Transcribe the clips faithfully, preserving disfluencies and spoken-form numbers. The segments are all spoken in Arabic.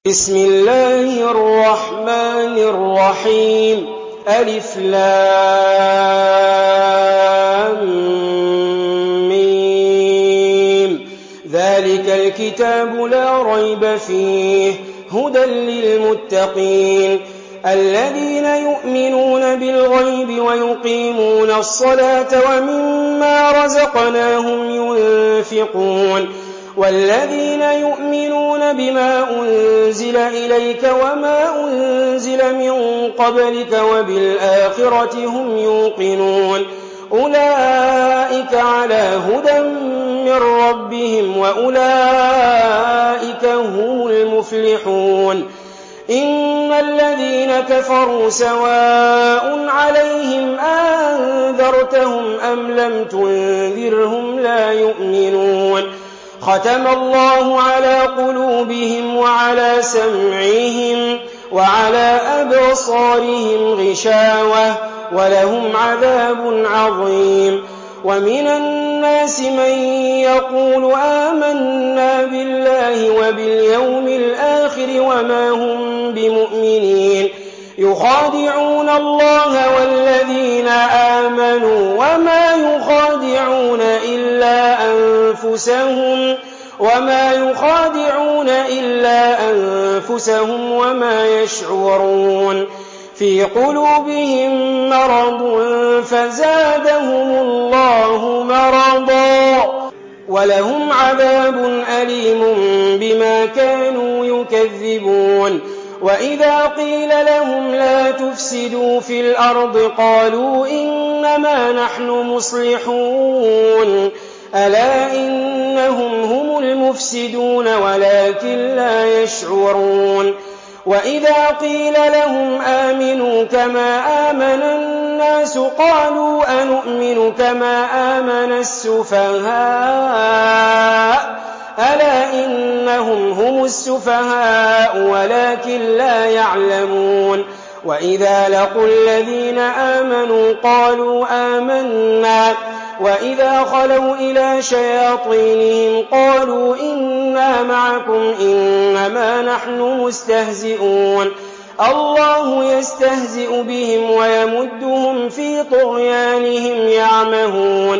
بسم الله الرحمن الرحيم ألف لام ميم ذلك الكتاب لا ريب فيه هدى للمتقين الذين يؤمنون بالغيب ويقيمون الصلاة ومما رزقناهم ينفقون والذين يؤمنون بما أنزل إليك وما أنزل من قبلك وبالآخرة هم يوقنون أولئك على هدى من ربهم وأولئك هم المفلحون إن الذين كفروا سواء عليهم أنذرتهم أم لم تنذرهم لا يؤمنون ختم الله على قلوبهم وعلى سمعهم وعلى أبصارهم غشاوة ولهم عذاب عظيم ومن الناس من يقول آمنا بالله وباليوم الآخر وما هم بمؤمنين يخادعون الله والذين آمنوا وما يخادعون إلا أنفسهم وما يخادعون إلا أنفسهم وما يشعرون في قلوبهم مرض فزادهم الله مرضا ولهم عذاب أليم بما كانوا يكذبون وإذا قيل لهم لا تفسدوا في الأرض قالوا إنما نحن مصلحون ألا إنهم هم المفسدون ولكن لا يشعرون وإذا قيل لهم آمنوا كما آمن الناس قالوا أنؤمن كما آمن السفهاء ألا إنهم هم السفهاء ولكن لا يعلمون وإذا لقوا الذين آمنوا قالوا آمنا وإذا خلوا إلى شياطينهم قالوا إنا معكم إنما نحن مستهزئون الله يستهزئ بهم ويمدهم في طغيانهم يعمهون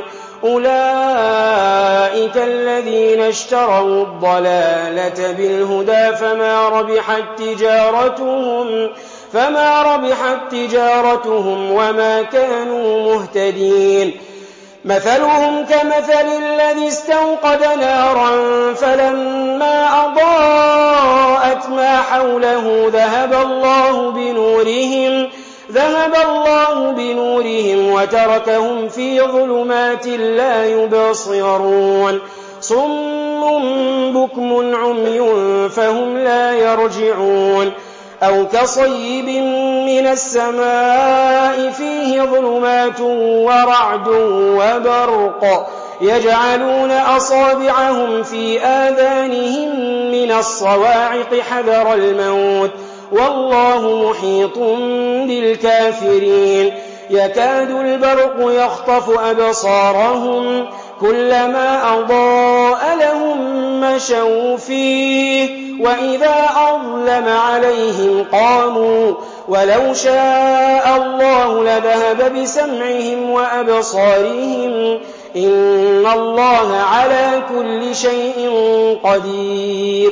أولئك الذين اشتروا الضلالة بالهدى فما ربحت تجارتهم فما ربحت تجارتهم وما كانوا مهتدين مثلهم كمثل الذي استوقد نارا فلما أضاءت ما حوله ذهب الله بنورهم ذهب الله بنورهم وتركهم في ظلمات لا يبصرون صم بكم عمي فهم لا يرجعون أو كصيب من السماء فيه ظلمات ورعد وبرق يجعلون أصابعهم في آذانهم من الصواعق حذر الموت والله محيط بالكافرين يكاد البرق يخطف أبصارهم كلما أضاء لهم مشوا فيه وإذا أظلم عليهم قاموا ولو شاء الله لذهب بسمعهم وأبصارهم إن الله على كل شيء قدير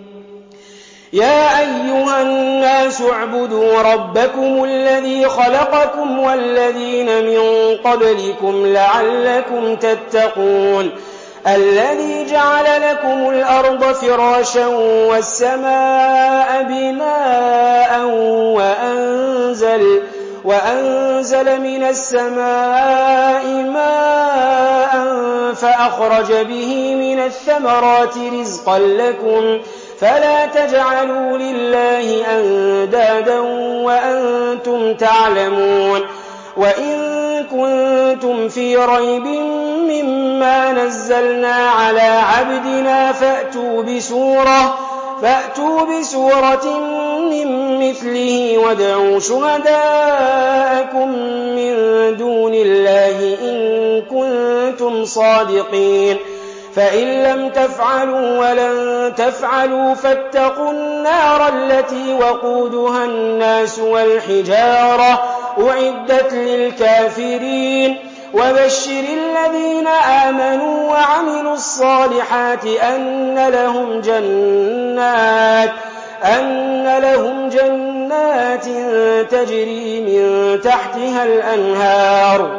يا أيها الناس اعبدوا ربكم الذي خلقكم والذين من قبلكم لعلكم تتقون الذي جعل لكم الأرض فراشا والسماء بناء وأنزل, وأنزل من السماء ماء فأخرج به من الثمرات رزقا لكم فلا تجعلوا لله أندادا وأنتم تعلمون وإن كنتم في ريب مما نزلنا على عبدنا فأتوا بسورة, فأتوا بسورة من مثله وادعوا شهداءكم من دون الله إن كنتم صادقين فإن لم تفعلوا ولن تفعلوا فاتقوا النار التي وقودها الناس والحجارة أعدت للكافرين وبشر الذين آمنوا وعملوا الصالحات أن لهم جنات أن لهم جنات تجري من تحتها الأنهار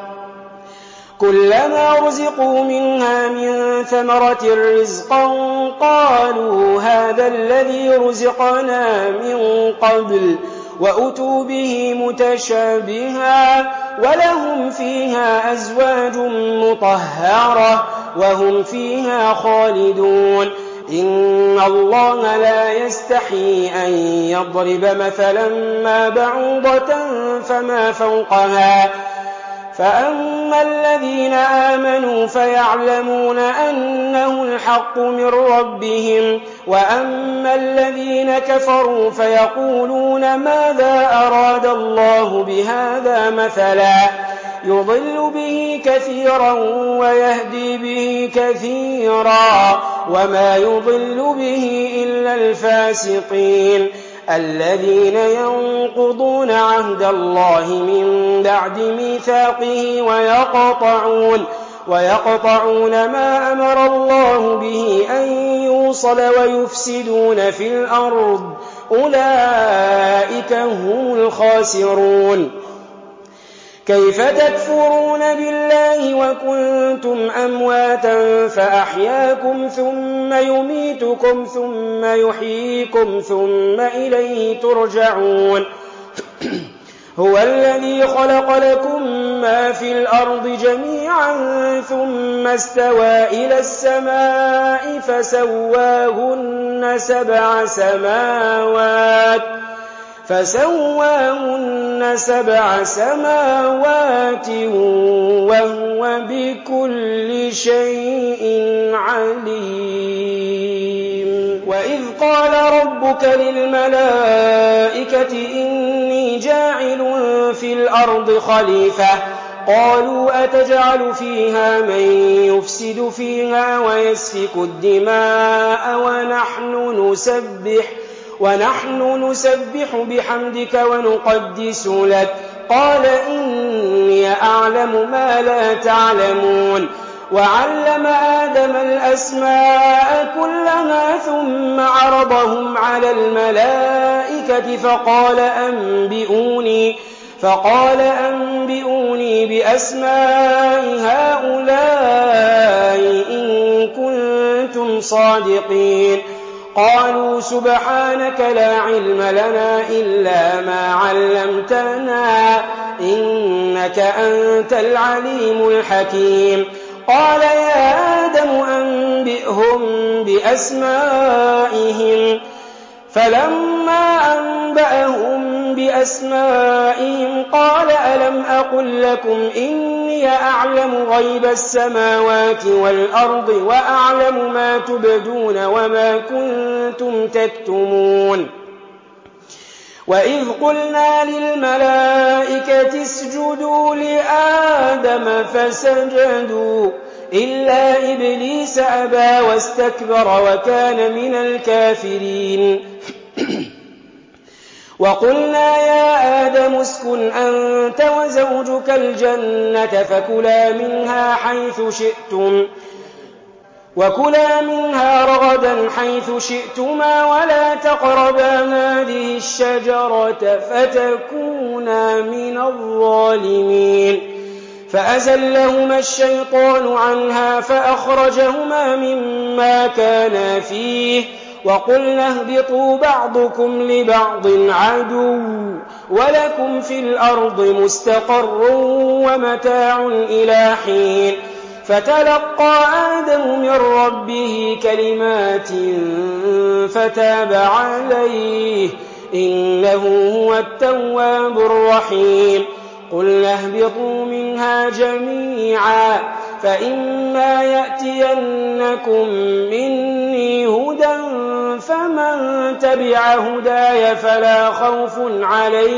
كلما رزقوا منها من ثمرة رزقا قالوا هذا الذي رزقنا من قبل وأتوا به متشابها ولهم فيها أزواج مطهرة وهم فيها خالدون إن الله لا يستحيي أن يضرب مثلا ما بعوضة فما فوقها فأما الذين آمنوا فيعلمون أنه الحق من ربهم وأما الذين كفروا فيقولون ماذا أراد الله بهذا مثلا يضل به كثيرا ويهدي به كثيرا وما يضل به إلا الفاسقين الذين ينقضون عهد الله من بعد ميثاقه ويقطعون ويقطعون ما أمر الله به أن يوصل ويفسدون في الأرض أولئك هم الخاسرون كيف تكفرون بالله وكنتم أمواتا فأحياكم ثم يميتكم ثم يحييكم ثم إليه ترجعون هو الذي خلق لكم ما في الأرض جميعا ثم استوى إلى السماء فسواهن سبع سماوات فسواهن سبع سماوات وهو بكل شيء عليم وإذ قال ربك للملائكة إني جاعل في الأرض خليفة قالوا أتجعل فيها من يفسد فيها ويسفك الدماء ونحن نسبح ونحن نسبح بحمدك ونقدس لك قال إني أعلم ما لا تعلمون وعلم آدم الأسماء كلها ثم عرضهم على الملائكة فقال أنبئوني فقال أنبئوني بأسماء هؤلاء إن كنتم صادقين قالوا سبحانك لا علم لنا إلا ما علمتنا إنك أنت العليم الحكيم قال يا آدم أنبئهم بأسمائهم فلما أنبأهم بأسمائهم قال ألم أقل لكم إني أعلم غيب السماوات والأرض وأعلم ما تبدون وما كنتم تكتمون وإذ قلنا للملائكة اسجدوا لآدم فسجدوا إلا إبليس أبى واستكبر وكان من الكافرين وقلنا يا آدم اسكن أنت وزوجك الجنة فكلا منها حيث شئتم وكلا منها رغدا حيث شئتما ولا تقربا هذه الشجرة فتكونا من الظالمين فأزلهما الشيطان عنها فأخرجهما مما كانا فيه وقلنا اهبطوا بعضكم لبعض عدو ولكم في الأرض مستقر ومتاع إلى حين فتلقى آدم من ربه كلمات فتاب عليه إنه هو التواب الرحيم قلنا اهبطوا منها جميعا فإما يأتينكم مني هدى فمن تبع هداي فلا خوف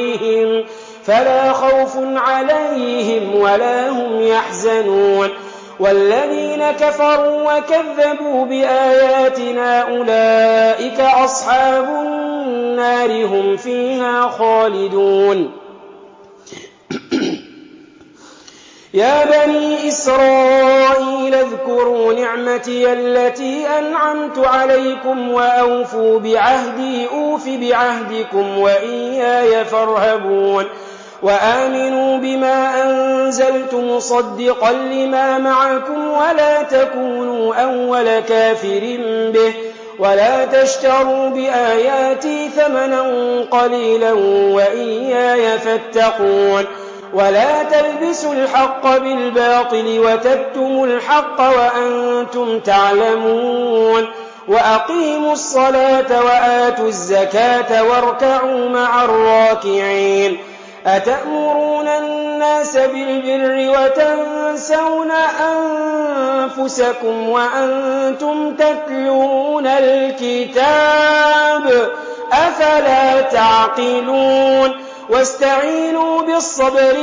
عليهم فلا خوف عليهم ولا هم يحزنون والذين كفروا وكذبوا بآياتنا أولئك أصحاب النار هم فيها خالدون يا بني إسرائيل اذكروا نعمتي التي أنعمت عليكم وأوفوا بعهدي أوف بعهدكم وإياي فارهبون وآمنوا بما أنزلت مصدقا لما معكم ولا تكونوا أول كافر به ولا تشتروا بآياتي ثمنا قليلا وإياي فاتقون ولا تلبسوا الحق بالباطل وتكتموا الحق وأنتم تعلمون وأقيموا الصلاة وآتوا الزكاة واركعوا مع الراكعين أتأمرون الناس بالبر وتنسون أنفسكم وأنتم تتلون الكتاب أفلا تعقلون واستعينوا بالصبر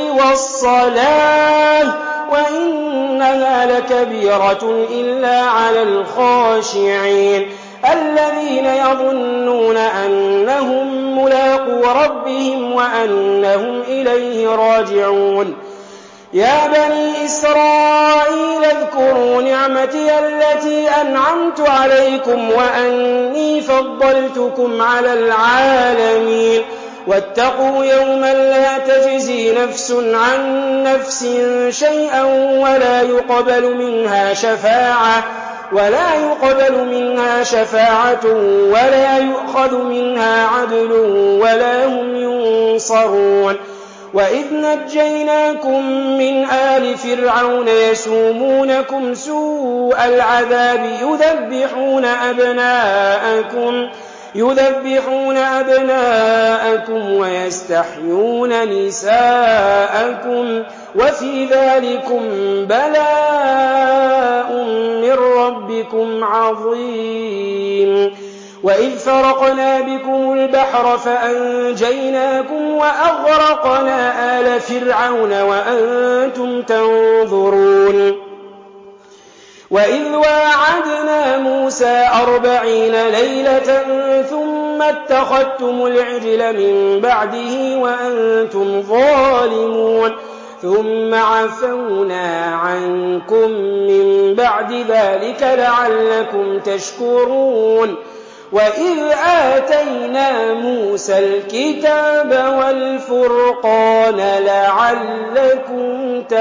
والصلاة وإنها لكبيرة إلا على الخاشعين الذين يظنون أنهم ملاقو ربهم وأنهم إليه راجعون يا بني إسرائيل اذكروا نعمتي التي أنعمت عليكم وأني فضلتكم على العالمين واتقوا يوما لا تجزي نفس عن نفس شيئا ولا يقبل منها شفاعة ولا يقبل منها شفاعة ولا يؤخذ منها عدل ولا هم ينصرون وإذ نجيناكم من آل فرعون يسومونكم سوء العذاب يذبحون أبناءكم يذبحون أبناءكم ويستحيون نساءكم وفي ذلكم بلاء من ربكم عظيم وإذ فرقنا بكم البحر فأنجيناكم وأغرقنا آل فرعون وأنتم تنظرون وإذ واعدنا موسى أربعين ليلة ثم اتخذتم العجل من بعده وأنتم ظالمون ثم عفونا عنكم من بعد ذلك لعلكم تشكرون وإذ آتينا موسى الكتاب والفرقان لعلكم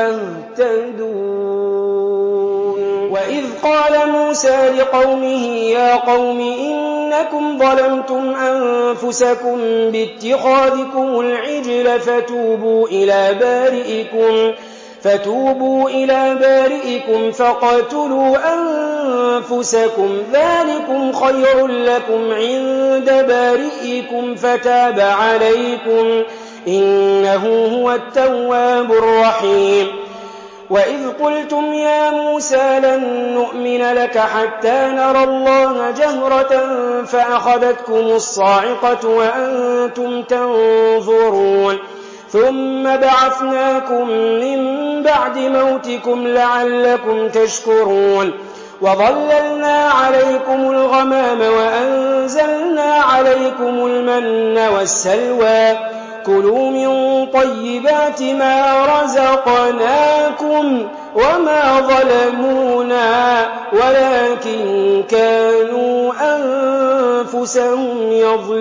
تهتدون وإذ قال موسى لقومه يا قوم إنكم ظلمتم أنفسكم باتخاذكم العجل فتوبوا إلى بارئكم فتوبوا إلى بارئكم فاقتلوا أنفسكم ذلكم خير لكم عند بارئكم فتاب عليكم إنه هو التواب الرحيم وإذ قلتم يا موسى لن نؤمن لك حتى نرى الله جهرة فأخذتكم الصاعقة وأنتم تنظرون ثم بعثناكم من بعد موتكم لعلكم تشكرون وظللنا عليكم الغمام وأنزلنا عليكم المن والسلوى كلوا من طيبات ما رزقناكم وما ظلمونا ولكن كانوا أنفسهم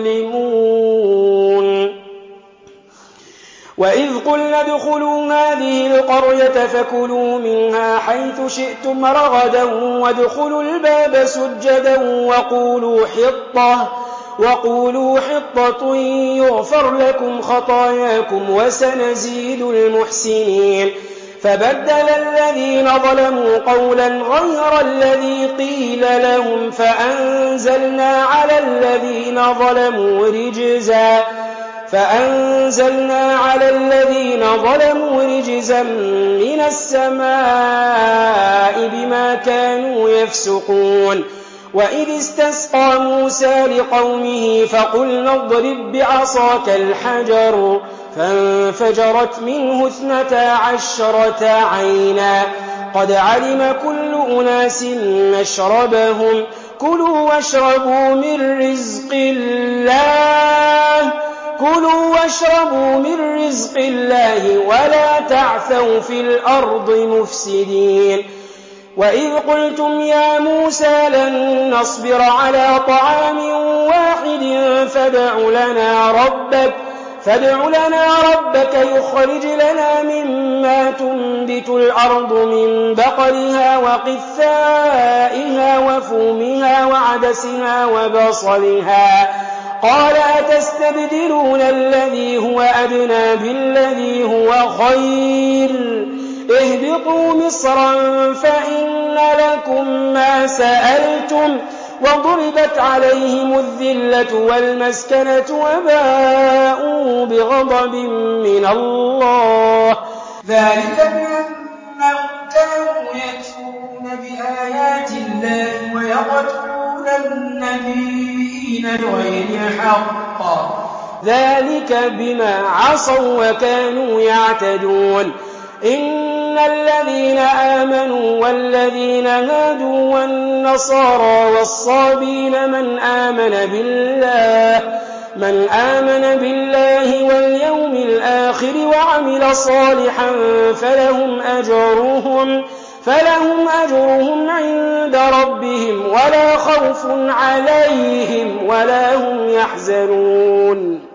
يظلمون وإذ قلنا ادخلوا هذه القرية فكلوا منها حيث شئتم رغدا وادخلوا الباب سجدا وقولوا حطة وقولوا حطة يغفر لكم خطاياكم وسنزيد المحسنين فبدل الذين ظلموا قولا غير الذي قيل لهم فأنزلنا على الذين ظلموا رجزا فأنزلنا على الذين ظلموا رجزا من السماء بما كانوا يفسقون وإذ استسقى موسى لقومه فقلنا اضرب بعصاك الحجر فانفجرت منه اثنتا عشرة عينا قد علم كل أناس مشربهم كلوا واشربوا من رزق الله كلوا واشربوا من رزق الله ولا تعثوا في الأرض مفسدين وإذ قلتم يا موسى لن نصبر على طعام واحد فادع لنا ربك فادع لنا ربك يخرج لنا مما تنبت الأرض من بقلها وقثائها وفومها وعدسها وبصلها قال أتستبدلون الذي هو أدنى بالذي هو خير اهبطوا مصرا فإن لكم ما سألتم وضربت عليهم الذلة والمسكنة وباءوا بغضب من الله ذلك بأنهم كانوا يكفرون بآيات الله ويقتلون النبيين بغير حق ذلك بما عصوا وكانوا يعتدون إن الذين آمنوا والذين هادوا والنصارى والصابين من آمن بالله من آمن بالله واليوم الآخر وعمل صالحا فلهم أجرهم فلهم أجرهم عند ربهم ولا خوف عليهم ولا هم يحزنون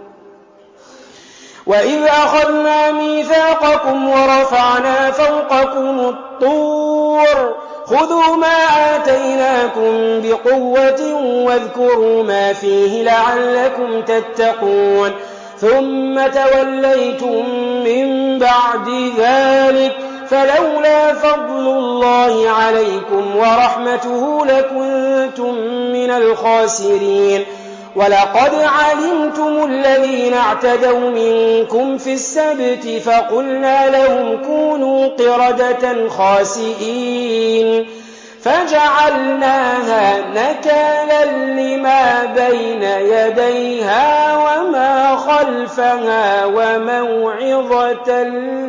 وإذ أخذنا ميثاقكم ورفعنا فوقكم الطور خذوا ما آتيناكم بقوة واذكروا ما فيه لعلكم تتقون ثم توليتم من بعد ذلك فلولا فضل الله عليكم ورحمته لكنتم من الخاسرين ولقد علمتم الذين اعتدوا منكم في السبت فقلنا لهم كونوا قردة خاسئين فجعلناها نكالا لما بين يديها وما خلفها وموعظة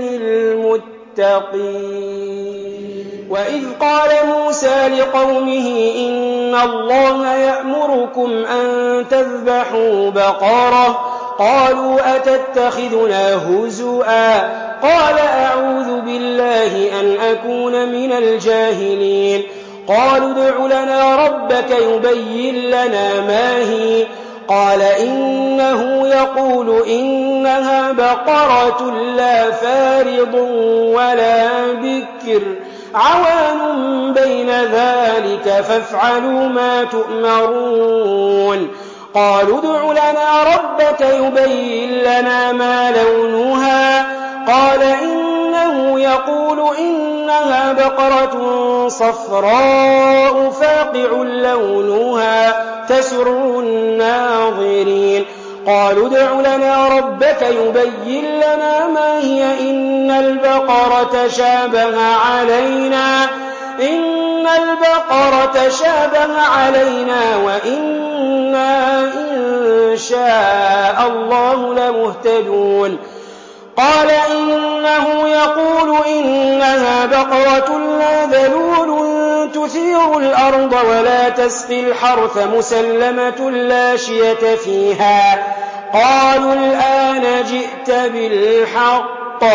للمتقين وإذ قال موسى لقومه إن الله يأمركم أن تذبحوا بقرة قالوا أتتخذنا هزؤا قال أعوذ بالله أن أكون من الجاهلين قالوا ادع لنا ربك يبين لنا ما هي قال إنه يقول إنها بقرة لا فارض ولا بكر عوان بين ذلك فافعلوا ما تؤمرون قالوا ادع لنا ربك يبين لنا ما لونها قال إنه يقول إنها بقرة صفراء فاقع لونها تسر الناظرين قالوا ادع لنا ربك يبين لنا ما هي إن البقرة شابه علينا إن البقرة شابه علينا وإنا إن شاء الله لمهتدون قال إنه يقول إنها بقرة لا ذلول تثير الأرض ولا تسقي الحرث مسلمة لا شية فيها قالوا الآن جئت بالحق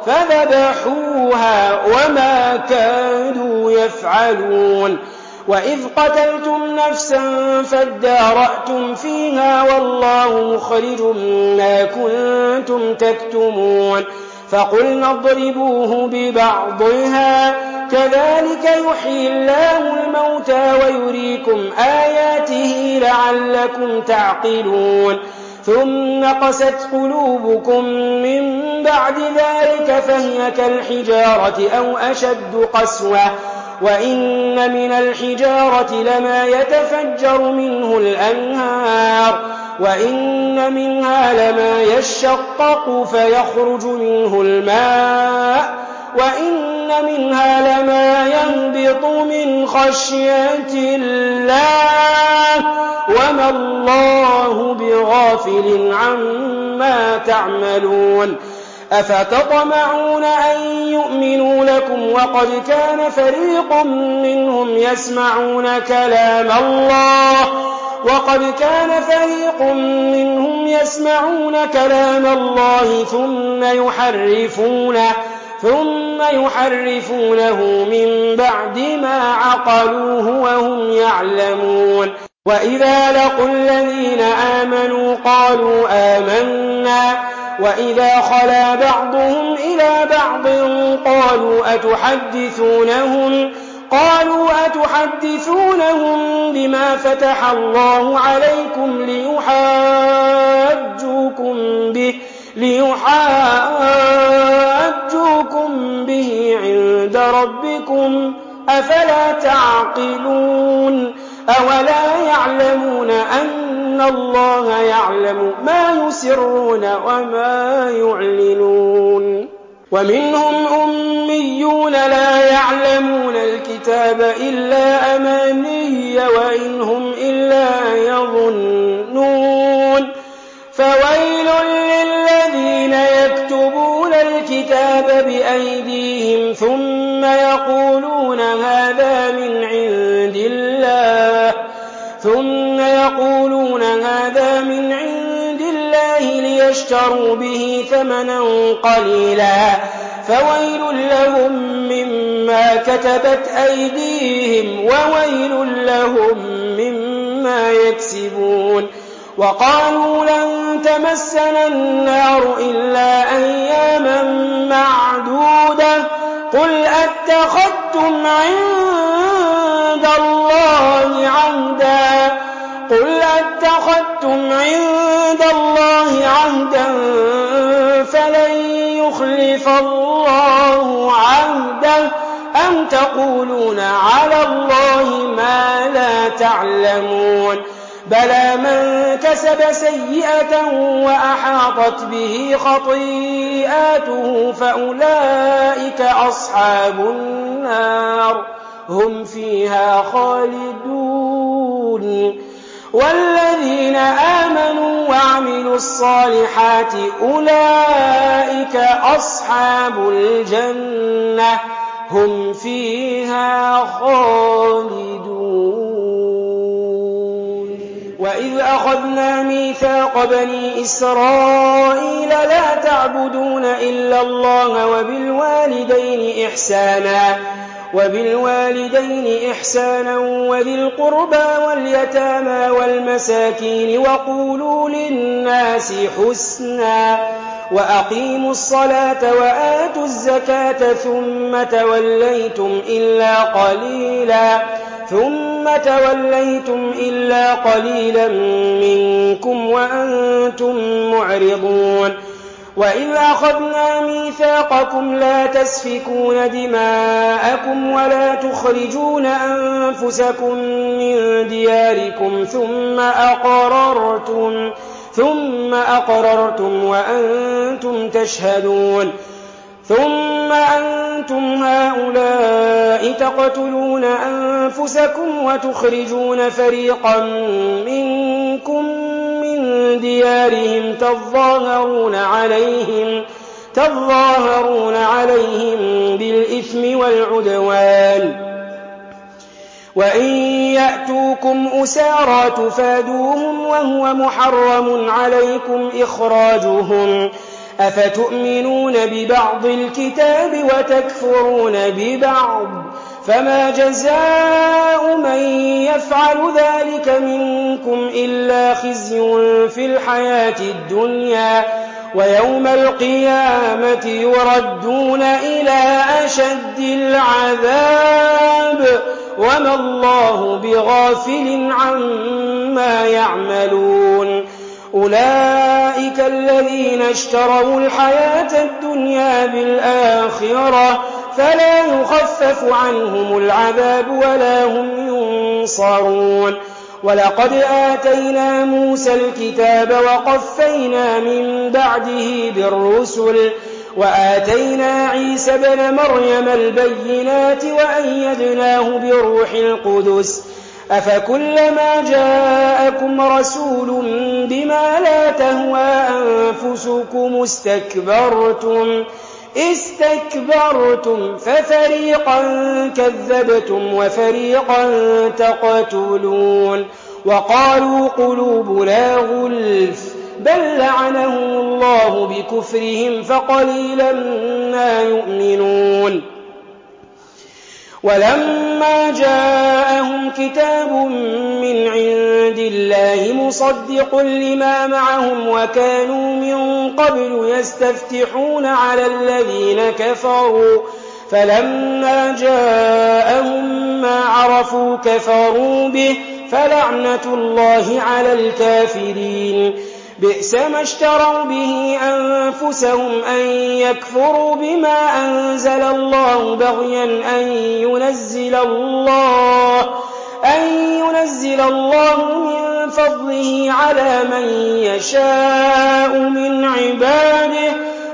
فذبحوها وما كادوا يفعلون وإذ قتلتم نفسا فادارأتم فيها والله مخرج ما كنتم تكتمون فقلنا اضربوه ببعضها كذلك يحيي الله الموتى ويريكم آياته لعلكم تعقلون ثم قست قلوبكم من بعد ذلك فهي كالحجارة أو أشد قسوة وإن من الحجارة لما يتفجر منه الأنهار وإن منها لما يشقق فيخرج منه الماء وإن منها لما يهبط من خشية الله وما الله بغافل عما تعملون أفتطمعون أن يؤمنوا لكم وقد كان فريق منهم يسمعون كلام الله وقد كان فريق منهم يسمعون كلام الله ثم يحرفونه ثم يحرفونه من بعد ما عقلوه وهم يعلمون وإذا لقوا الذين آمنوا قالوا آمنا وإذا خلا بعضهم إلى بعض قالوا أتحدثونهم قالوا أتحدثونهم بما فتح الله عليكم ليحاجوكم به ليحاجوكم به عند ربكم أفلا تعقلون أولا يعلمون أن الله يعلم ما يسرون وما يعلنون ومنهم أميون لا يعلمون الكتاب إلا أماني وإن هم إلا يظنون فويل للذين يكتبون الكتاب بأيديهم ثم يقولون هذا من عند الله ثم يقولون هذا من عند الله ليشتروا به ثمنا قليلا فويل لهم مما كتبت أيديهم وويل لهم مما يكسبون وقالوا لن تمسنا النار إلا أياما معدودة قل أتخذتم عند الله عهدا قل أتخذتم عند الله عهدا فلن يخلف الله عهده أم تقولون على الله ما لا تعلمون بلى من كسب سيئة وأحاطت به خطيئاته فأولئك أصحاب النار هم فيها خالدون والذين آمنوا وعملوا الصالحات أولئك أصحاب الجنة هم فيها خالدون وإذ أخذنا ميثاق بني إسرائيل لا تعبدون إلا الله وبالوالدين إحسانا وبالوالدين إحسانا وذي القربى واليتامى والمساكين وقولوا للناس حسنا وأقيموا الصلاة وآتوا الزكاة ثم توليتم إلا قليلا ثم توليتم إلا قليلا منكم وأنتم معرضون وإذ أخذنا ميثاقكم لا تسفكون دماءكم ولا تخرجون أنفسكم من دياركم ثم أقررتم ثم أقررتم وأنتم تشهدون ثم أنتم هؤلاء تقتلون أنفسكم وتخرجون فريقا منكم من ديارهم تظاهرون عليهم تظاهرون عليهم بالإثم والعدوان وإن يأتوكم أسارى تفادوهم وهو محرم عليكم إخراجهم أفتؤمنون ببعض الكتاب وتكفرون ببعض فما جزاء من يفعل ذلك منكم إلا خزي في الحياة الدنيا ويوم القيامة يردون إلى أشد العذاب وما الله بغافل عما يعملون أولئك الذين اشتروا الحياة الدنيا بالآخرة فلا يخفف عنهم العذاب ولا هم ينصرون ولقد آتينا موسى الكتاب وقفينا من بعده بالرسل وآتينا عيسى ابن مريم البينات وأيدناه بروح القدس أفكلما جاءكم رسول بما لا تهوى أنفسكم استكبرتم استكبرتم ففريقا كذبتم وفريقا تقتلون وقالوا قلوبنا غلف بل لعنهم الله بكفرهم فقليلا ما يؤمنون ولما جاءهم كتاب من عند الله مصدق لما معهم وكانوا من قبل يستفتحون على الذين كفروا فلما جاءهم ما عرفوا كفروا به فلعنة الله على الكافرين بئس ما اشتروا به أنفسهم أن يكفروا بما أنزل الله بغيا أن ينزل الله أن ينزل الله من فضله على من يشاء من عباده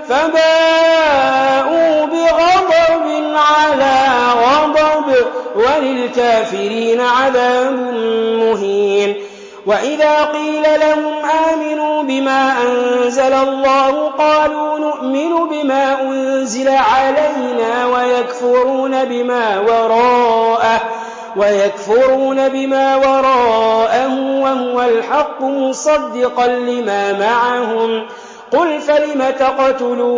فباءوا بغضب على غضب وللكافرين عذاب مهين وإذا قيل لهم آمنوا بما أنزل الله قالوا نؤمن بما أنزل علينا ويكفرون بما وراءه ويكفرون بما وراءه وهو الحق مصدقا لما معهم قل فلم تقتلون